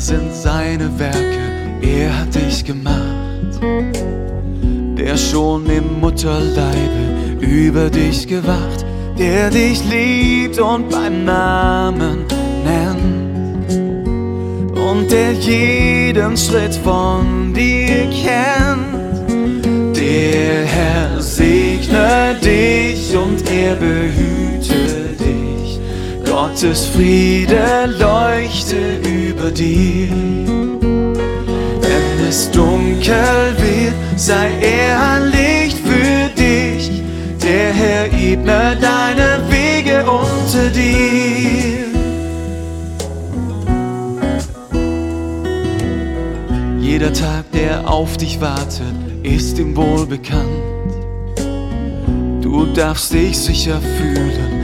sind seine Werke, er hat dich gemacht. Der schon im Mutterleibe über dich gewacht, der dich liebt und beim Namen nennt und der jeden Schritt von dir kennt. Der Herr segne dich und er behüte dich. Gottes Friede leuchte über dir. Wenn es dunkel wird, sei er ein Licht für dich. Der Herr ebnet deine Wege unter dir. Jeder Tag, der auf dich wartet, ist ihm wohl bekannt. Du darfst dich sicher fühlen,